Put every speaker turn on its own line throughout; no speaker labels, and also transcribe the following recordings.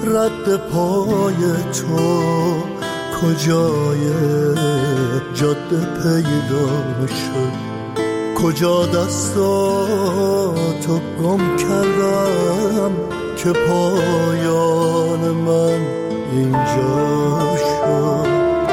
رد پای تو کجای جاده پیدا شد، کجا دستاتو گم کردم که پایان من اینجا شد.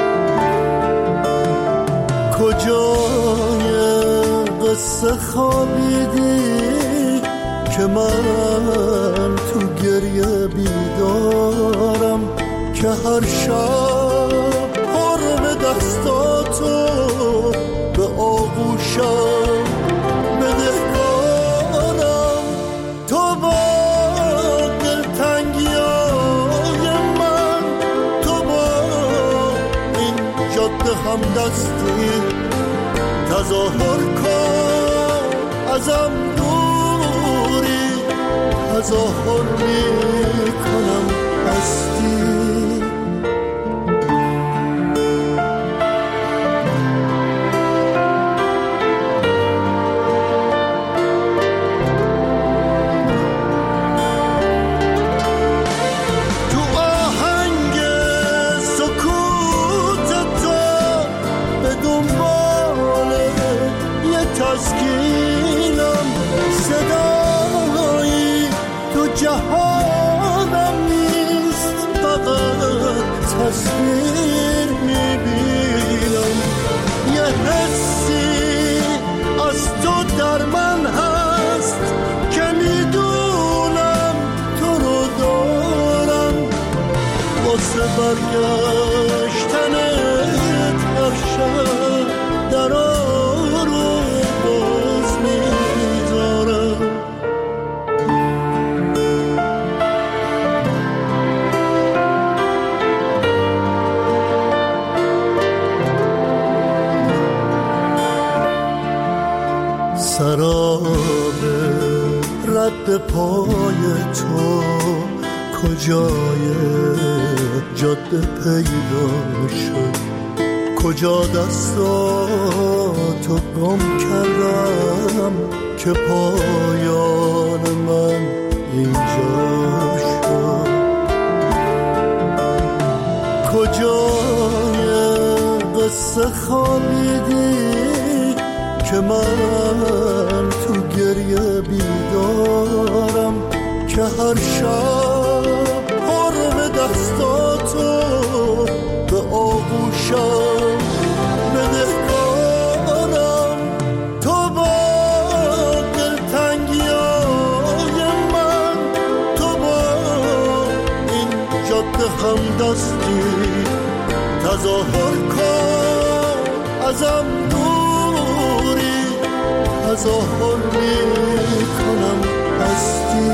کجای قصه خوابیدی که من تو گریه بیدارم، که هر شب حرم دستاتو به آغوشم بدهکارم. تو با دلتنگیای من، تو با این جاده همدستی تظاهر کن ازم دوری، تظاهر میکنم هستی. تسکینم صدایی تو جهانم نیست، فقط تصویر میبینم. یه حسی از تو در من هست که میدونم تو رو دارم، واسه برگشتنت هر شب در سراب رد پای تو کجای جاده پیدا شد، کجا دستاتو گم کردم که پایان من اینجا شد. کجای قصه خوابیدی که من تو گریه بیدارم، که هر شب حرم دستاتو به آغوشم بدهکارم. تو با دلتنگیای من، تو با این جاده همدستی تظاهر کن ازم دوری، تظاهر میکنم هستی.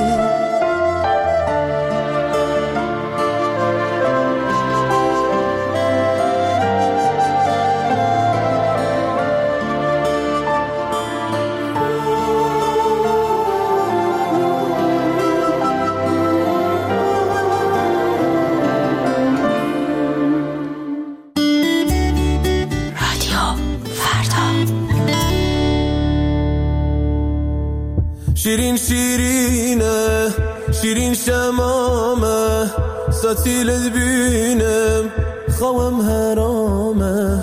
شیرین شیرینه شیرین شمامه ستیلت بینم خوام حرامه.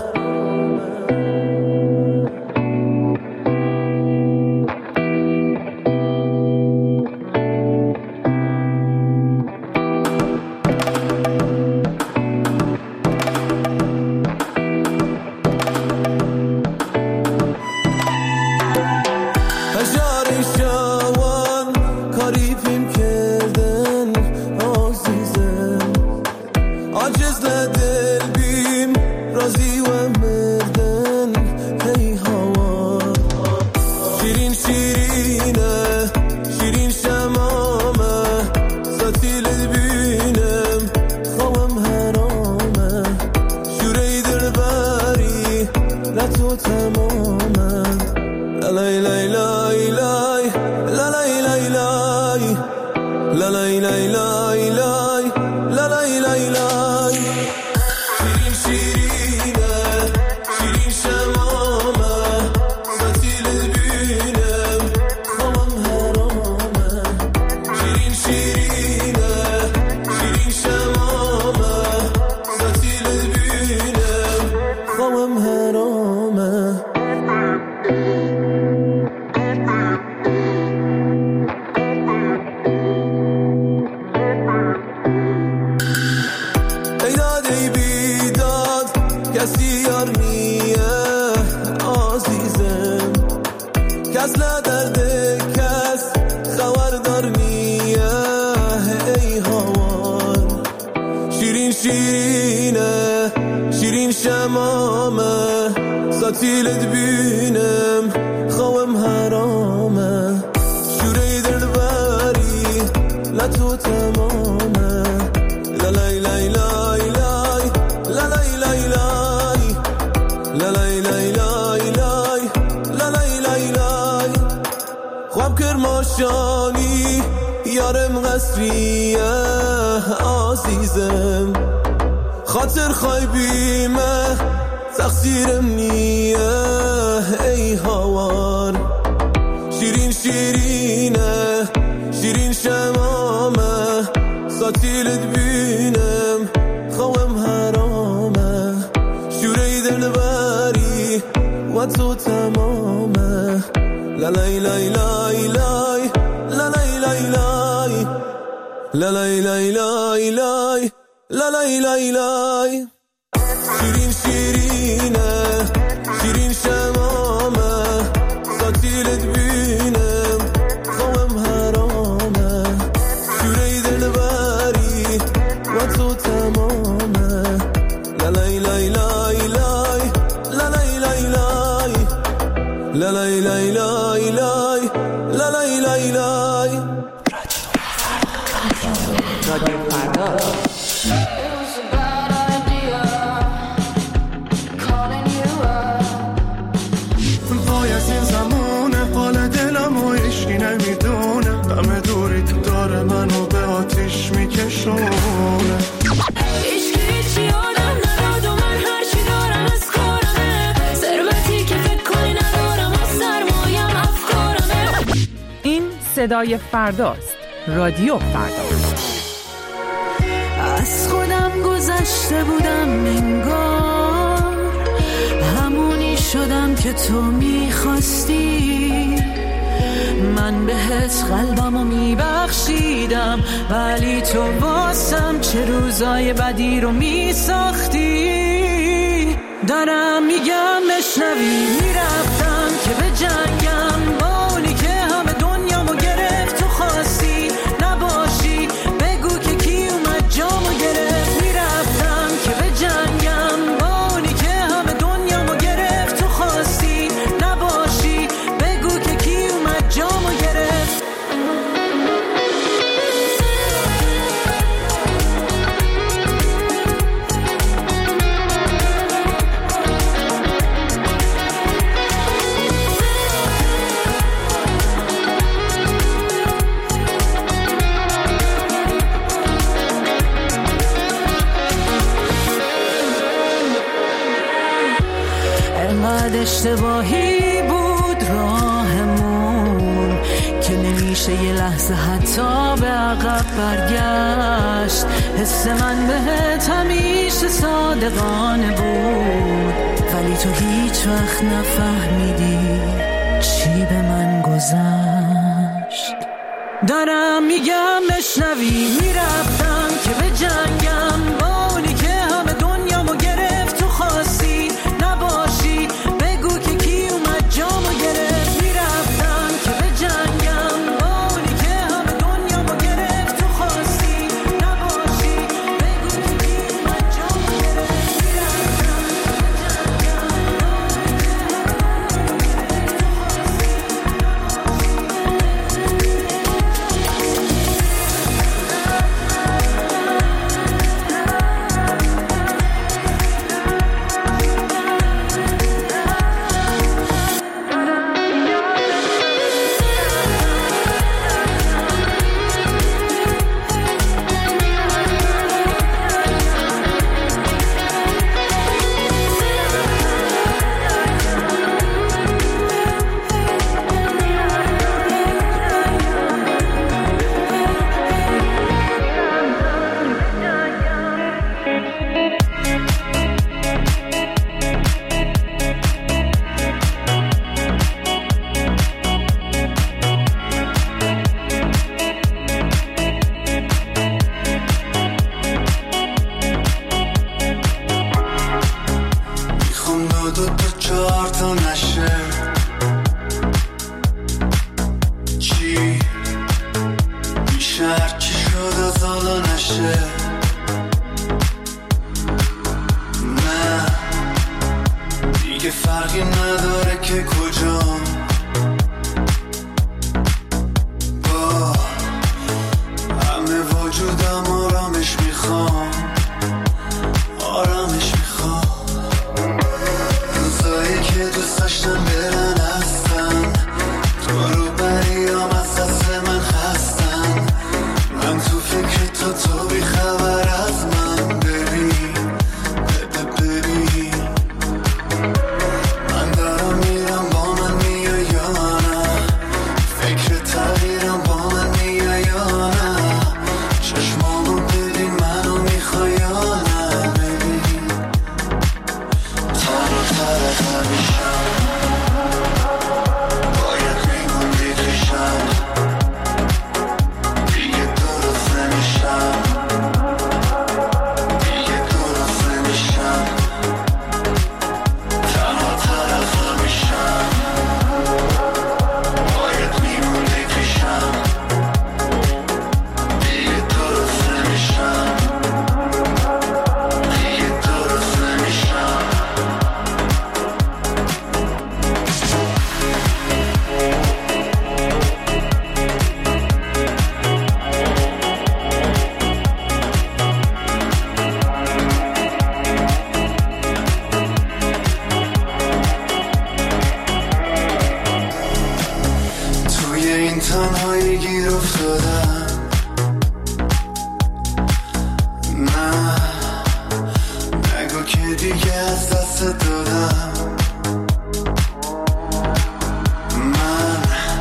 شیرینه شیرین شمامه ساتیلت بینم خوام حرامه شوره دلبری لطو تمامه لالای لای لای لای لالای لای لای لالای لای لای لای لالای لای لای خواب کرماشانی یارم قصریه عزیزم خاطر خایبیمه تقصیرم نیه ای هوار شیرین شیرینه شیرین شمامه ساتیلت بینم خوام حرامه شوره دلبری و تو تمامه لالای لای لای لای لالای لای لای لالای لای لای لای لالای لای لای شیرین شیرینه شیرین شمامه ساتیلت بینم خوام حرامه شوره دلبری و تو تمامه لالای لای لای لای لالای لای لای لالای لای لای لای لالای لای لای
رادیو فردا.
وای از این زمونه حال دلم و عشقی نمیدونه همه دوری تو داره منو به آتیش میکشونه
عشقی چی آدم نداد و من هرچی دارم از کارمه ثروتی که فکر کنی ندارم و سرمایم افکارمه.
این صدای فرداست. رادیو فردا.
از خودم گذشته بودم انگار همونی شدم که تو میخواستی من بهت قلبمو میبخشیدم ولی تو واسم چه روزای بدی رو میساختی دارم میگم بشنوی میرفتم که به جنگم با اونی که همه دنیامو گرفت تو خواستی نباشی بگو که کی اومد جامو گرفت میرفتم که به جنگم با اونی که همه دنیامو گرفت تو خواستی نباشی بگو که کی اومد جامو گرفت. انقدر اشتباهی بود راهمون که نمیشه یه لحظه حتی به عقب برگشت حس من بهت همیشه صادقانه بود ولی تو هیچ وقت نفهمیدی چی به من گذشت دارم میگم بشنوی میرفتم که به جنگم با اونی که همه دنیامو گرفت تو خواستی نباشی بگو که کی اومد جامو گرفت میرفتم که به جنگم با اونی که همه دنیامو گرفت تو خواستی نباشی بگو که کی اومد جامو گرفت میرفتم
دیگه فرقی نداره که کجام، با همه وجودم آرامش میخوام، آرامش میخوام. روزایی که دوست داشتم برن هستن، تو رو بریام از دست من خستن. من تو فکر تو بی خبر از من. ببین من دارم میرم با من میای یا نه، فکر تغییرم با من میای یا نه. چشمامو ببین منو میخوای یا نه. ببین تر و تر میشم، باید میموندی پیشم، دیگه درست نمیشم، دیگه درست نمیشم. تنها طرف میشم، باید میموندی پیشم، دیگه درست نمیشم، دیگه درست نمیشم. توی این تنهایی گیر افتادم، نه نگو که دیگه از دست دادم. من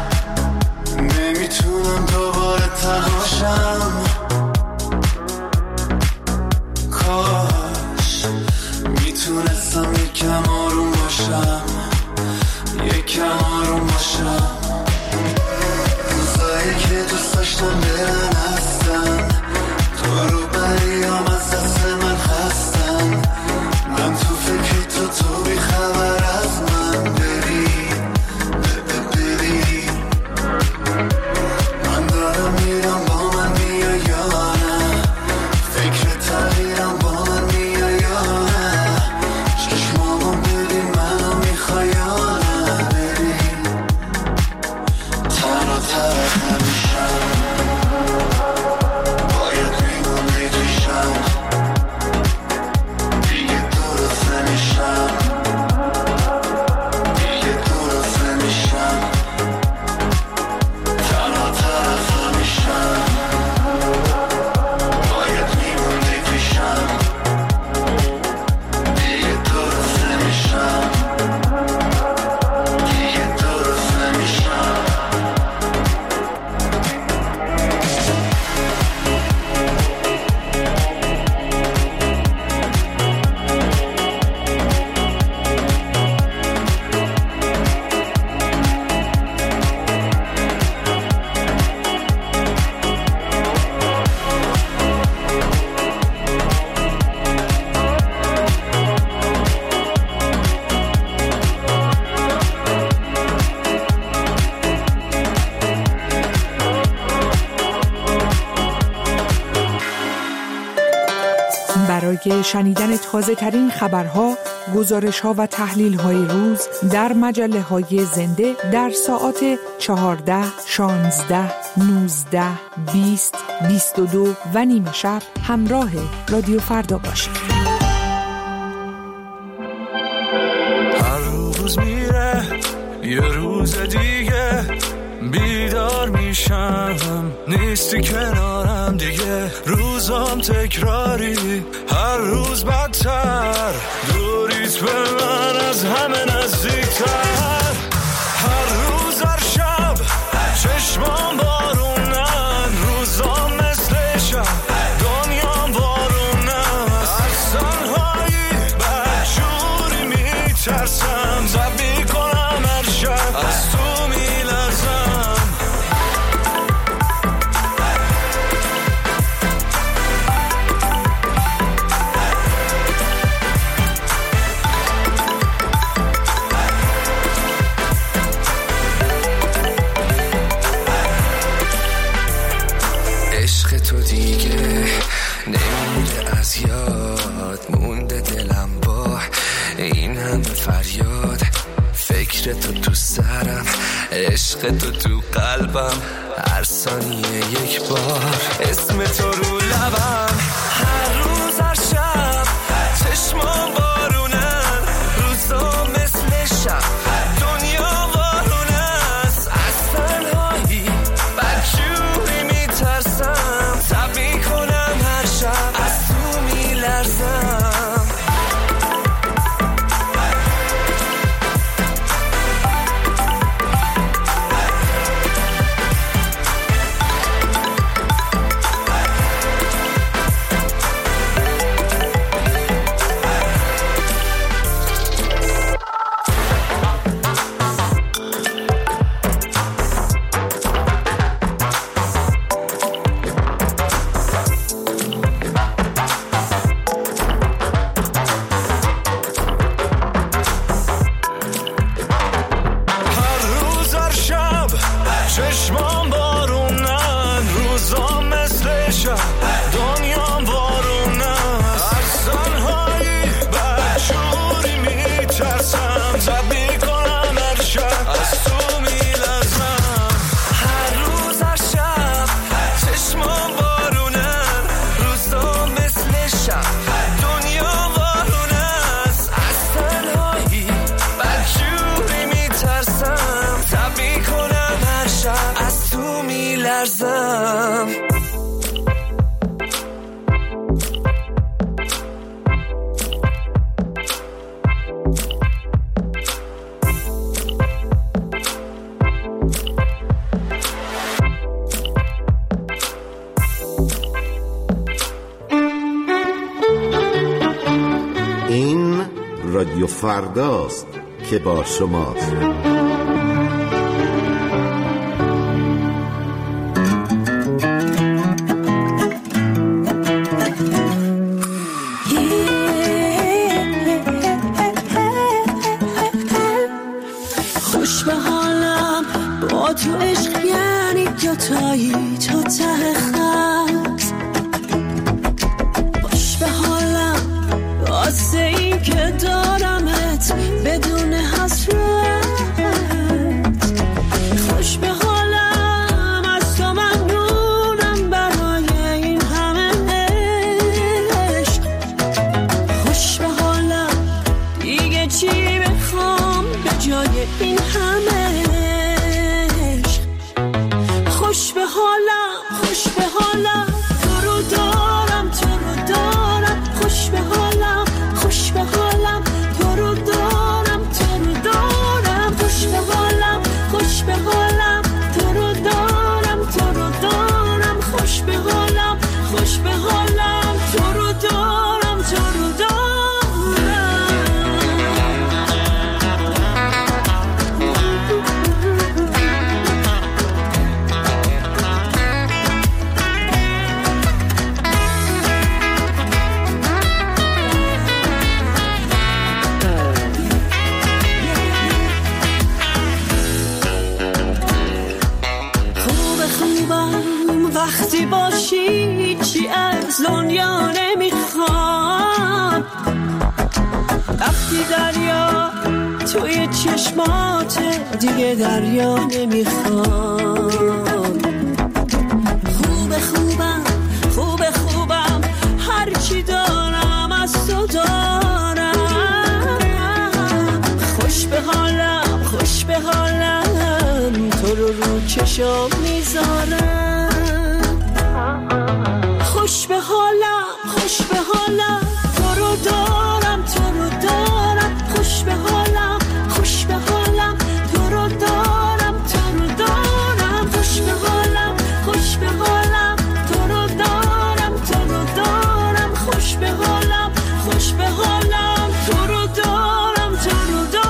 نمیتونم دوباره تنهاشم، کاش میتونستم یکم آروم باشم، یکم آروم باشم. روزایی که دوست داشتم برن هستن، تو رو بریام از دست من خستن. من تو فکر تو بی خبر از من. ببین من دارم میرم با من میای یا نه، فکر تغییرم با من میای یا نه. چشمامو ببین منو میخوای یا نه. ببین تنها طرف میشم، باید میموندی پیشم، دیگه درست نمیشم، دیگه درست نمیشم. تنها طرف میشم، باید میموندی پیشم، دیگه درست نمیشم، دیگه درست نمیشم.
برای شنیدن تازه ترین خبرها، گزارش‌ها و تحلیل‌های روز در مجله‌های زنده در ساعات 14، 16، 19، 20، 22 و نیم شب همراه رادیو فردا باشید.
هر روز میره یه روز دیگه، بیدار میشم نیستی کنارم دیگه. روزام تکراری، هر روز بدتر، دوریت به من از همه نزدیکتر. هر روز هر شب چشمام بارونن، روزام مثل شب دنیام بارونن. از تنهایی بدجوری میترسم، زب میکنم هر شب از تو میلرزم. تو دیگه نمونده از یاد، مونده دلم با این همه فریاد.
فکر تو تو سرم، عشق تو تو قلبم، هر ثانیه یک بار اسم تو رو لبم. هر روز هر شب چشمام بارونن، روزا مثل شب دنیا وارونه است. از تنهایی بدجوری میترسم، تب میکنم هر شب از تو میلرزم. چشمان بارونن، روزا مثل شب دنیام وارونه است. از تنهایی بدجوری میترسم، تب میکنم هر شب از تو میلرزم. هر روز هر شب چشمان بارونن، روزا مثل شب دنیا وارونه است. از تنهایی بدجوری میترسم، تب میکنم از تو میلرزم.
این رادیو فرداست که با شماست.
خوش به حالم با تو عشق، یعنی دوتایی تا ته خط. خوش به حالم واسه این که دارمت بدون حسرت. خوش به حالم از تو ممنونم برای این همه عشق. خوش به حالم دیگه چی بخوام به جای این همه عشق. خوش به حالم، خوش به حالم، تو رو دارم، تو رو دارم. خوش به حالم، خوش به حالم، تو رو دارم، تو رو دارم. خوش به حالم، خوش به حالم، تو رو دارم، تو رو دارم. خوش به حالم، خوش به حالم، تو رو دارم، تو رو دارم. وقتی باشی چی از دنیا نمیخوام. وقتی دریا توی چشمات دیگه دریا نمیخوام. خوبه خوبم، خوبه خوبم، هرچی دارم از تو دارم. خوش به حالم، خوش به حالم، تو رو چشم میذارم. خوش به حالم، خوش به حالم، تو رو دارم، تو رو دارم. خوش به حالم، خوش به حالم، تو رو دارم، تو رو دارم. خوش به حالم، خوش به حالم، تو رو دارم، تو رو دارم. خوش به حالم، خوش به حالم، تو رو دارم، تو رو دارم.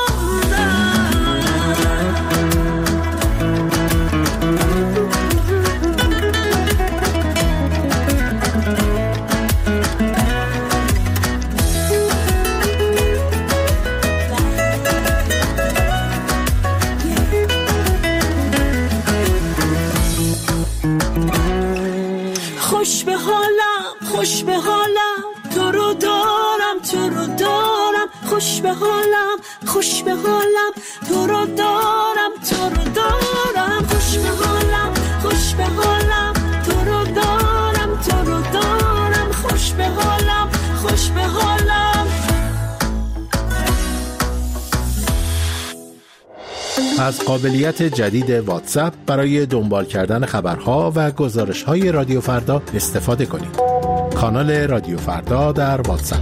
خوش به حالم، خوش به حالم، تو رو دارم، تو رو دارم.
خوش به حالم، خوش به حالم، تو رو دارم، تو رو دارم. خوش به حالم، خوش به حالم، تو رو دارم، تو رو دارم. خوش به حالم، خوش به حالم.
از قابلیت جدید واتساپ برای دنبال کردن خبرها و گزارش‌های رادیو فردا استفاده کنید. کانال رادیو فردا در واتساپ.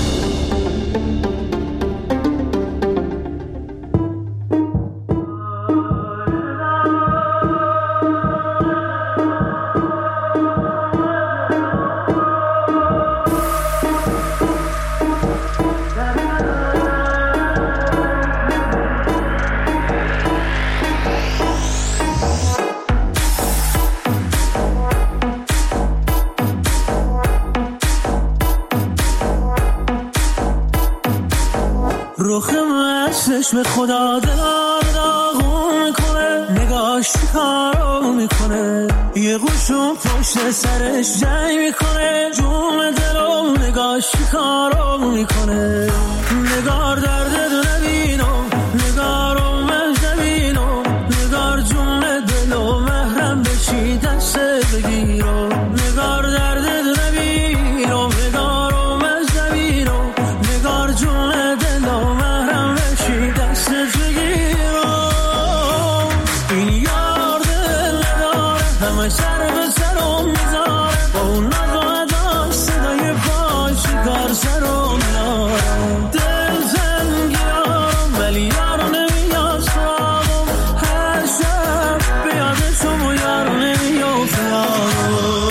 چشم خدا داغون میکنه، نگاش کارو میکنه، یه گوشون پشت سرش جنگ میکنه، جون دلو نگاش کارو میکنه. نگار درد دو نبینو، نگارو مجد نبینو، نگار جون دلو محرم بشی دست بگیرو. نگار درد دو نبینو، نگارو مجد نبینو، نگار جون دلو محرم بشی دست بگیرو. این یار دل نداره، همه سر به سرم میذاره، با اون نقادا صدای پای شکار سرم میاره. دل زنگیارم ولی یارو نمیاد سراغم، هر شب بیادشم و یارو نمیاد سراغم.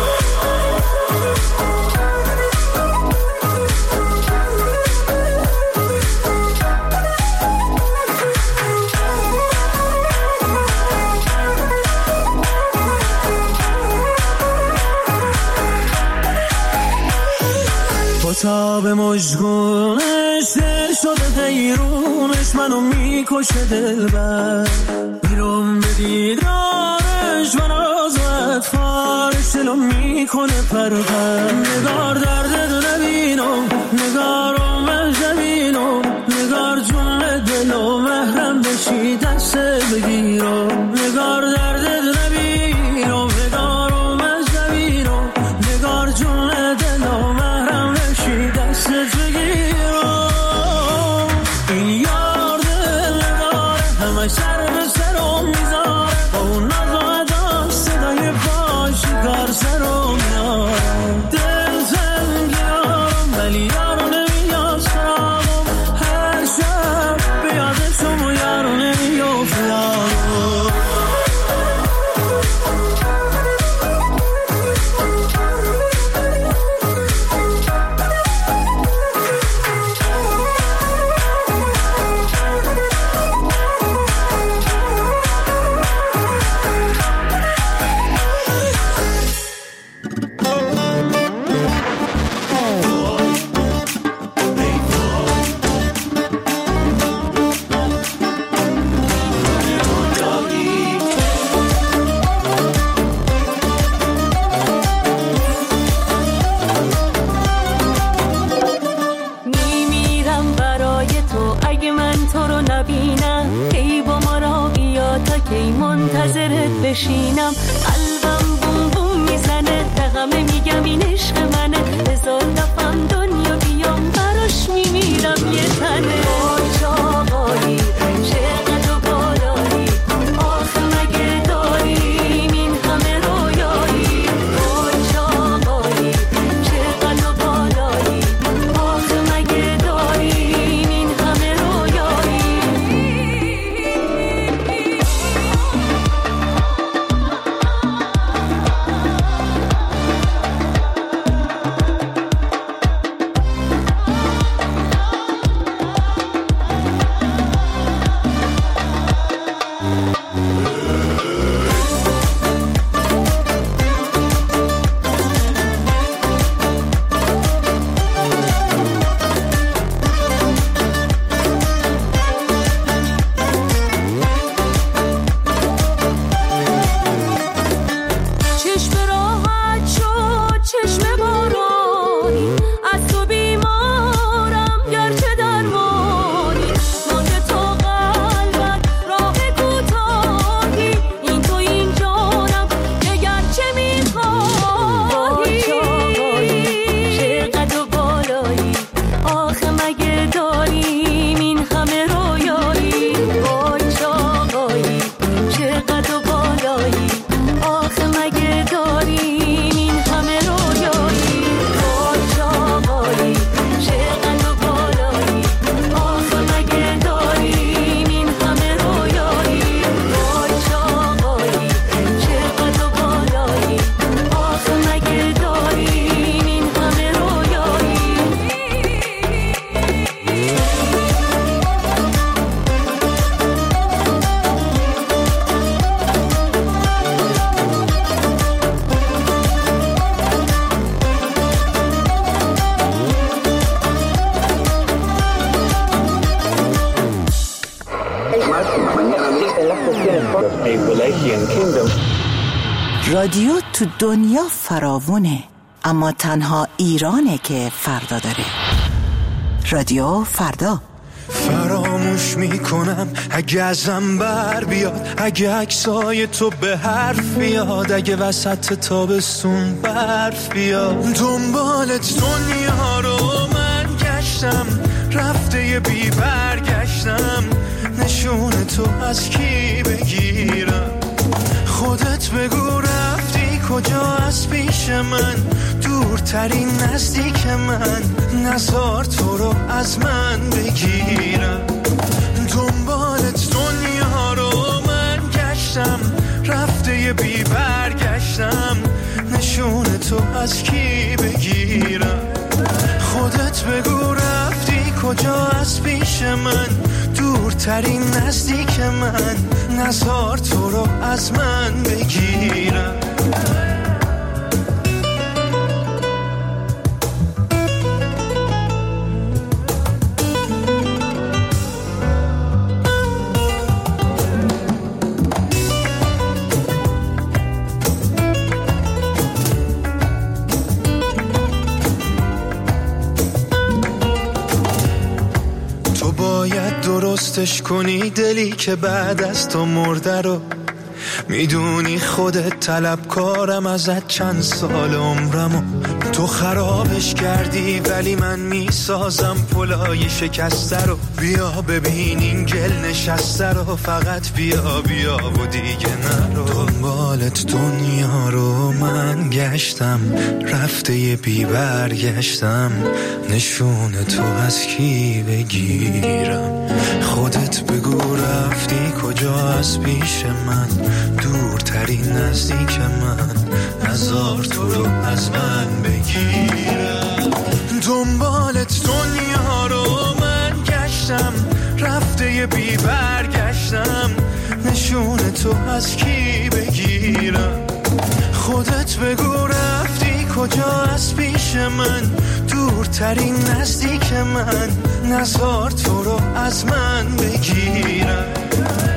تا به مجگونش دل شده دیرونش، منو میکشه دلبر، بیرون به دیدارش من از اطفالش دلو میکنه پرپر. نگار درد دو نبینو، نگارو مجدبینو، نگار جون دلو محرم بشی دست بگیرو. نگار درد دو نبینو، نگارو مجدبینو، نگار جون دلو محرم بشی دست بگیرو. این یار دل نداره، همه سر به سرم میذاره، با اون نقادا صدای پای شکار سرم میاره. دل زنگیارم ولی یارو نمیاد سراغم، هر شب بیادشم و یارو نمیاد سراغم. منتظرت بشینم، قلبم بوم بوم میزنه، دقمه میگم این عشق منه، هزار دفعه دنیا بیام براش میمیرم یه تنه. وای چاقایی چقدر و بالایی، آخه مگه داریم این همه رویایی. وای چاقایی چقدر و بالایی، آخه مگه داریم این همه رویایی.
Appalachian Kingdom.
رادیو تو دنیا فراوونه، اما تنها ایرانه که فردا داره. رادیو فردا.
فراموش میکنم اگه ازم بر بیاد، اگه عکسای تو به حرف بیاد، اگه وسط تابستون برف بیاد. دنبالت دنیا رو من گشتم، رفته یه بی برگشتم، نشون تو از کی بگیرم؟ خودت بگو رفتی کجا از پیش من، دورترین نزدیک من، نزار تو رو از من بگیرم. دنبالت دنیا رو من گشتم، رفته یه بی برگشتم، نشون تو از کی بگیرم؟ خودت بگو رفتی کجا از پیش من، دورترین نزدیک من، نزار تو رو از من بگیرم. درستش کنی دلی که بعد از تو مرده رو، میدونی خودت طلبکارم ازت چند سال عمرمو، تو خرابش کردی ولی من میسازم پلای شکسته رو. بیا ببین این گل نشسته رو، فقط بیا بیا و دیگه نرو. دنبالت دنیا رو من گشتم، رفته یه بی برگشتم، نشون تو از کی بگیرم؟ خودت بگو رفتی کجا از پیش من، دورترین نزدیک من، نزار تو رو از من بگیرم. دنبالت دنیا رو من گشتم، رفته یه بی برگشتم، نشون تو از کی بگیرم؟ خودت بگو رفتی کجا از پیش من، دورترین نزدیک من، نزار تو رو از من بگیرم.